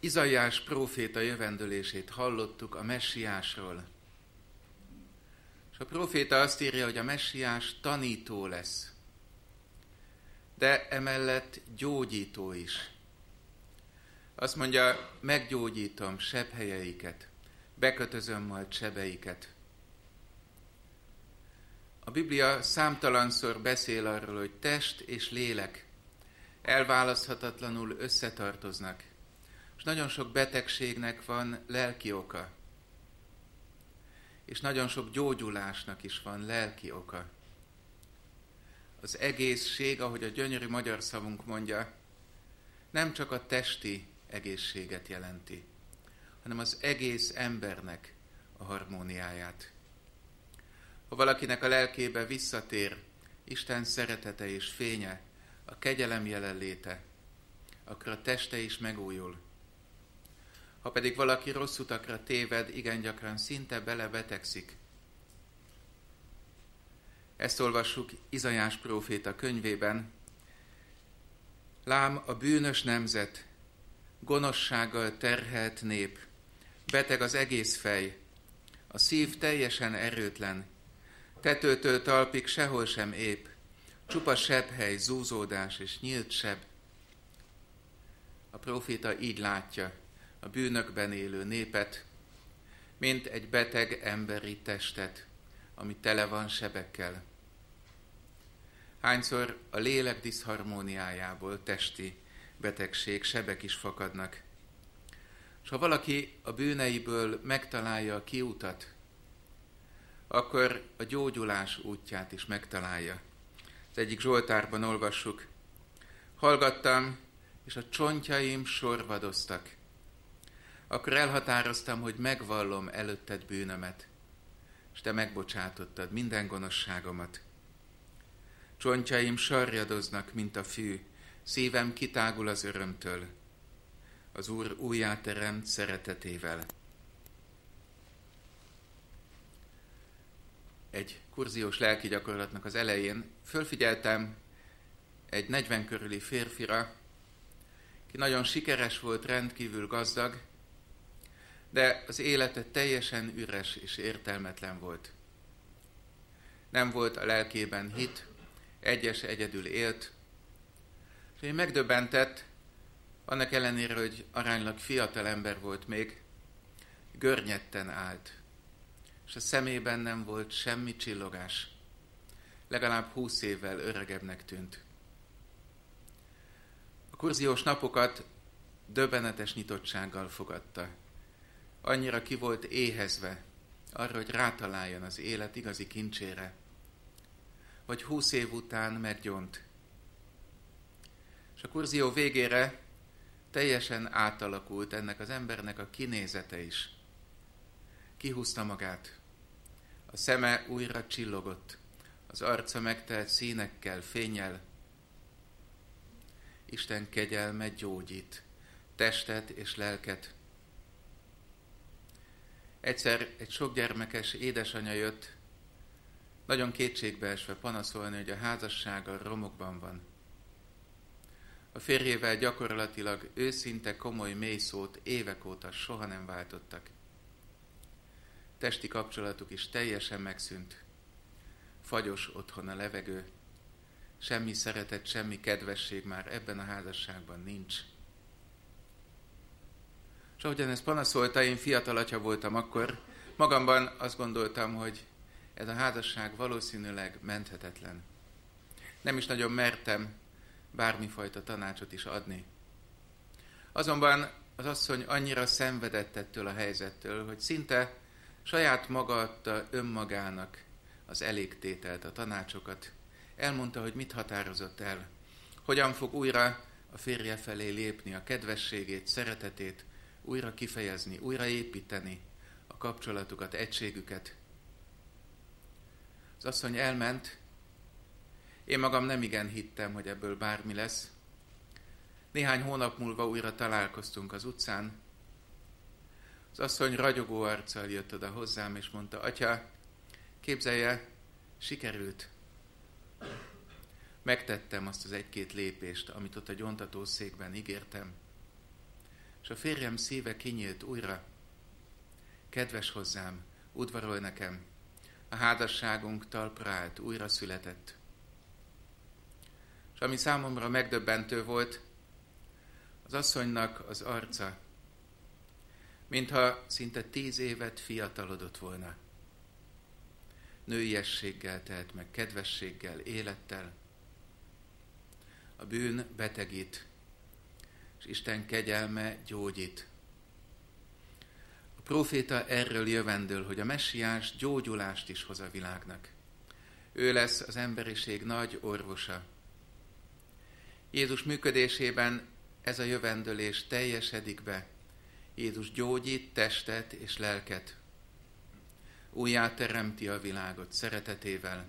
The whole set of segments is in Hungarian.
Izaiás próféta jövendőlését hallottuk a messiásról. És a próféta azt írja, hogy a messiás tanító lesz, de emellett gyógyító is. Azt mondja, meggyógyítom sebhelyeiket, bekötözöm majd sebeiket. A Biblia számtalanszor beszél arról, hogy test és lélek elválaszthatatlanul összetartoznak, és nagyon sok betegségnek van lelki oka, és nagyon sok gyógyulásnak is van lelki oka. Az egészség, ahogy a gyönyörű magyar szavunk mondja, nem csak a testi egészséget jelenti, hanem az egész embernek a harmóniáját. Ha valakinek a lelkébe visszatér Isten szeretete és fénye, a kegyelem jelenléte, akkor a teste is megújul. Ha pedig valaki rossz utakra téved, igen gyakran szinte belebetegszik. Ezt olvassuk Izaiás próféta könyvében. Lám, a bűnös nemzet, gonoszsággal terhelt nép, beteg az egész fej, a szív teljesen erőtlen, tetőtől talpig sehol sem épp, csupa sebhely, zúzódás és nyílt seb. A próféta így látja a bűnökben élő népet, mint egy beteg emberi testet, ami tele van sebekkel. Hányszor a lélek diszharmóniájából testi betegség, sebek is fakadnak. És ha valaki a bűneiből megtalálja a kiutat, akkor a gyógyulás útját is megtalálja. Az egyik Zsoltárban olvassuk: hallgattam, és a csontjaim sorvadoztak. Akkor elhatároztam, hogy megvallom előtted bűnömet, és te megbocsátottad minden gonoszságomat. Csontjaim sarjadoznak, mint a fű, szívem kitágul az örömtől, az Úr újjáteremt szeretetével. Egy kurziós lelki gyakorlatnak az elején fölfigyeltem egy 40 körüli férfira, ki nagyon sikeres volt, rendkívül gazdag, de az élete teljesen üres és értelmetlen volt. Nem volt a lelkében hit, egyedül élt, és én megdöbbentett, annak ellenére, hogy aránylag fiatal ember volt még, görnyetten állt, és a szemében nem volt semmi csillogás. Legalább 20 évvel öregebbnek tűnt. A kurziós napokat döbbenetes nyitottsággal fogadta. Annyira ki volt éhezve arra, hogy rátaláljon az élet igazi kincsére, hogy 20 év után meggyónt. És a kurzió végére teljesen átalakult ennek az embernek a kinézete is. Kihúzta magát. A szeme újra csillogott, az arca megtelt színekkel, fénnyel. Isten kegyelme gyógyít, testet és lelket. Egyszer egy sokgyermekes édesanyja jött, nagyon kétségbeesve panaszolni, hogy a házassága romokban van. A férjével gyakorlatilag őszinte, komoly, mély szót évek óta soha nem váltottak. Testi kapcsolatuk is teljesen megszűnt. Fagyos otthon a levegő. Semmi szeretet, semmi kedvesség már ebben a házasságban nincs. És ahogyan ezt panaszolta, én fiatal atya voltam akkor, magamban azt gondoltam, hogy ez a házasság valószínűleg menthetetlen. Nem is nagyon mertem bármifajta tanácsot is adni. Azonban az asszony annyira szenvedett ettől a helyzettől, hogy szinte saját maga adta önmagának az elégtételt, a tanácsokat. Elmondta, hogy mit határozott el, hogyan fog újra a férje felé lépni, a kedvességét, szeretetét újra kifejezni, újra építeni a kapcsolatukat, egységüket. Az asszony elment, én magam nem igen hittem, hogy ebből bármi lesz. Néhány hónap múlva újra találkoztunk az utcán. Az asszony ragyogó arccal jött oda hozzám, és mondta: atya, képzelje, sikerült. Megtettem azt az egy-két lépést, amit ott a gyóntatószékben ígértem. És a férjem szíve kinyílt újra. Kedves hozzám, udvarol nekem, a házasságunk talpra állt, újra született. És ami számomra megdöbbentő volt, az asszonynak az arca, mintha szinte 10 évet fiatalodott volna. Nőiességgel telt meg, kedvességgel, élettel. A bűn betegít, és Isten kegyelme gyógyít. A próféta erről jövendől, hogy a messiás gyógyulást is hoz a világnak. Ő lesz az emberiség nagy orvosa. Jézus működésében ez a jövendőlés teljesedik be. Jézus gyógyít testet és lelket. Újjá teremti a világot szeretetével.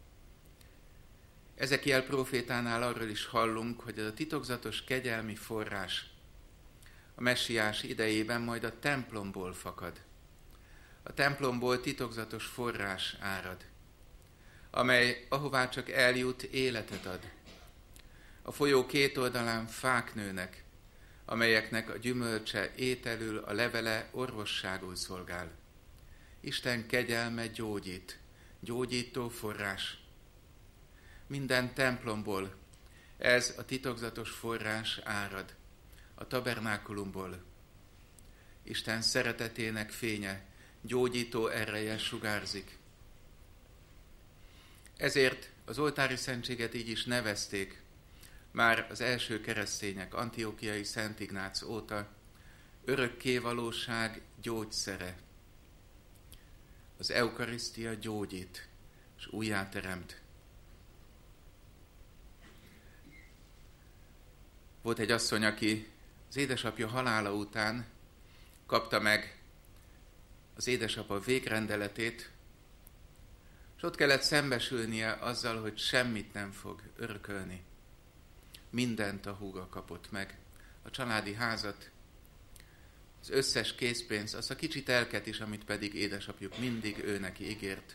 Ezekiel prófétánál arról is hallunk, hogy ez a titokzatos kegyelmi forrás a messiás idejében majd a templomból fakad. A templomból titokzatos forrás árad, amely ahová csak eljut, életet ad. A folyó két oldalán fák nőnek, amelyeknek a gyümölcse ételül, a levele orvosságul szolgál. Isten kegyelme gyógyít, gyógyító forrás. Minden templomból ez a titokzatos forrás árad, a tabernákulumból. Isten szeretetének fénye, gyógyító ereje sugárzik. Ezért az oltári szentséget így is nevezték, már az első keresztények, antiochiai Szent Ignác óta, örökkévalóság gyógyszere. Az eukarisztia gyógyít, és újjáteremt. Volt egy asszony, aki az édesapja halála után kapta meg az édesapa végrendeletét, és ott kellett szembesülnie azzal, hogy semmit nem fog örökölni. Mindent a húga kapott meg, a családi házat, az összes készpénzt, azt a kicsi telket is, amit pedig édesapjuk mindig ő neki ígért.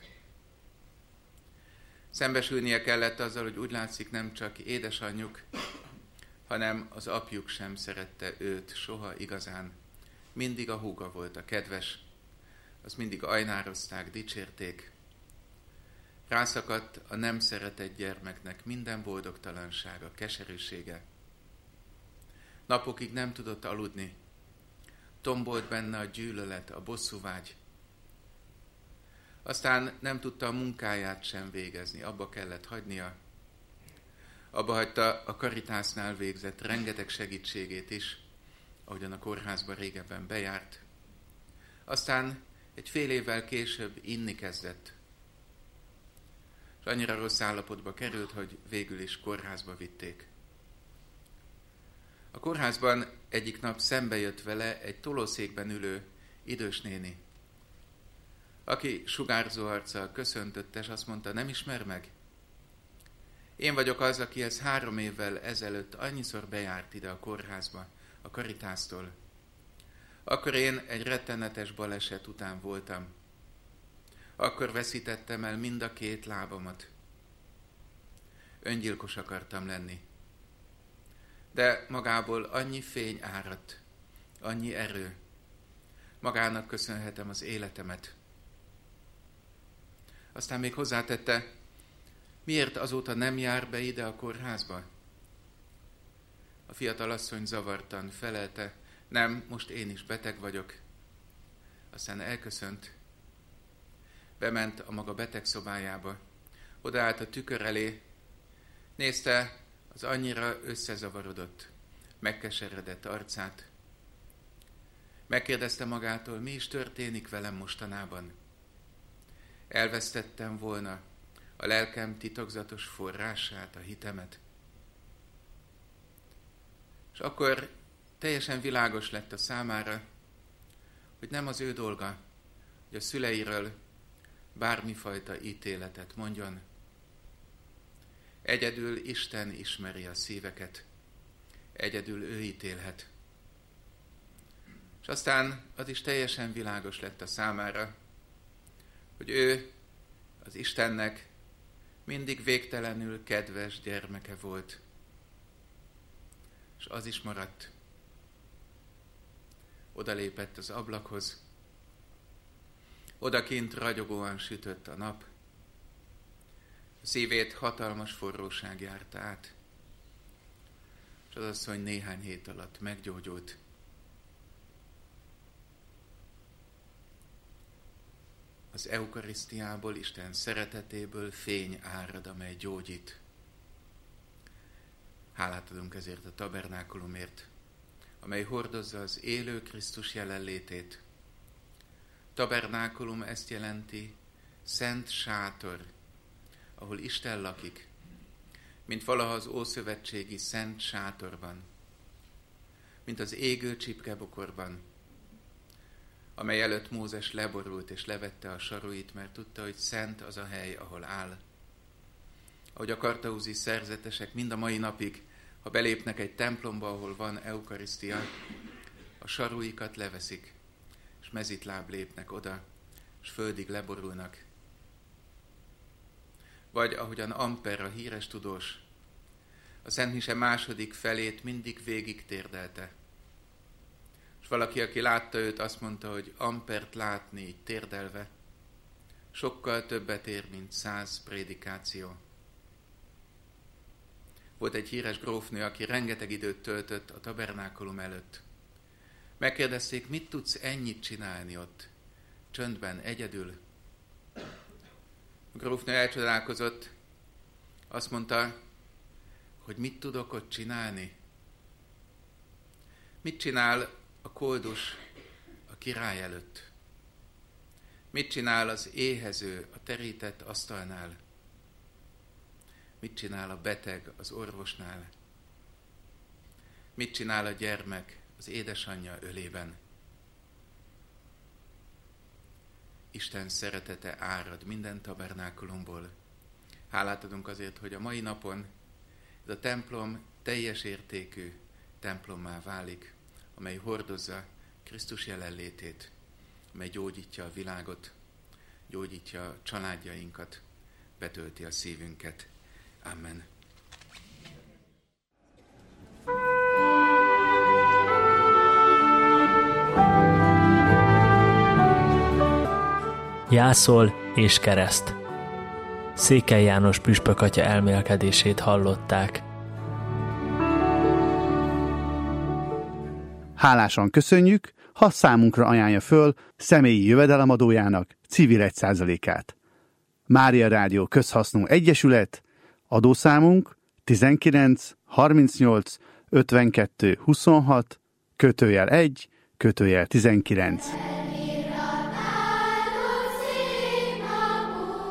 Szembesülnie kellett azzal, hogy úgy látszik nem csak édesanyjuk, hanem az apjuk sem szerette őt soha igazán. Mindig a húga volt a kedves, azt mindig ajnározták, dicsérték. Rászakadt a nem szeretett gyermeknek minden boldogtalansága, keserűsége. Napokig nem tudott aludni. Tombolt benne a gyűlölet, a bosszúvágy. Aztán nem tudta a munkáját sem végezni, abba kellett hagynia. Abba hagyta a Karitásnál végzett rengeteg segítségét is, ahogyan a kórházba régebben bejárt. Aztán egy fél évvel később inni kezdett. És annyira rossz állapotba került, hogy végül is kórházba vitték. A kórházban egyik nap szembe jött vele egy tolószékben ülő idős néni, aki sugárzó arccal köszöntött, és azt mondta, nem ismer meg? Én vagyok az, akihez 3 évvel ezelőtt annyiszor bejárt ide a kórházba, a Karitásztól. Akkor én egy rettenetes baleset után voltam. Akkor veszítettem el mind a 2 lábamat. Öngyilkos akartam lenni. De magából annyi fény áradt, annyi erő. Magának köszönhetem az életemet. Aztán még hozzátette, miért azóta nem jár be ide a kórházba? A fiatal asszony zavartan felelte, nem, most én is beteg vagyok. Aztán elköszönt. Bement a maga betegszobájába. Odaállt a tükör elé, nézte az annyira összezavarodott, megkeseredett arcát. Megkérdezte magától, mi is történik velem mostanában. Elvesztettem volna a lelkem titokzatos forrását, a hitemet. És akkor teljesen világos lett a számára, hogy nem az ő dolga, hogy a szüleiről bármifajta ítéletet mondjon. Egyedül Isten ismeri a szíveket, egyedül ő ítélhet. És aztán az is teljesen világos lett a számára, hogy ő az Istennek mindig végtelenül kedves gyermeke volt. És az is maradt. odalépett az ablakhoz. Odakint ragyogóan sütött a nap. A szívét hatalmas forróság járta át, és az asszony néhány hét alatt meggyógyult. Az eukarisztiából, Isten szeretetéből fény árad, amely gyógyít. Hálát adunk ezért a tabernákulumért, amely hordozza az élő Krisztus jelenlétét. Tabernákulum ezt jelenti, szent sátor, ahol Isten lakik, mint valaha az ószövetségi szent sátorban, mint az égő csipkebokorban, amely előtt Mózes leborult és levette a saruit, mert tudta, hogy szent az a hely, ahol áll. Ahogy a kartauzi szerzetesek mind a mai napig, ha belépnek egy templomba, ahol van eukarisztia, a saruikat leveszik, és mezitláb lépnek oda, és földig leborulnak. Vagy ahogyan Amper, a híres tudós, a Szent Mise második felét mindig végig térdelte. És valaki, aki látta őt, azt mondta, hogy Ampert látni így térdelve sokkal többet ér, mint 100 prédikáció. Volt egy híres grófnő, aki rengeteg időt töltött a tabernákulum előtt. Megkérdezték, mit tudsz ennyit csinálni ott, csöndben, egyedül? A grófnő elcsodálkozott, azt mondta, hogy mit tudok ott csinálni? Mit csinál a koldus a király előtt? Mit csinál az éhező a terített asztalnál? Mit csinál a beteg az orvosnál? Mit csinál a gyermek az édesanyja ölében? Isten szeretete árad minden tabernákulumból. Hálát adunk azért, hogy a mai napon ez a templom teljes értékű templommá válik, amely hordozza Krisztus jelenlétét, amely gyógyítja a világot, gyógyítja a családjainkat, betölti a szívünket. Amen. Jászol és kereszt. Székely János püspök atya elmélkedését hallották. Hálásan köszönjük, ha számunkra ajánlja föl személyi jövedelemadójának civil 1%-át. Mária Rádió Közhasznú Egyesület, adószámunk 19 38 52 26 /1 /19.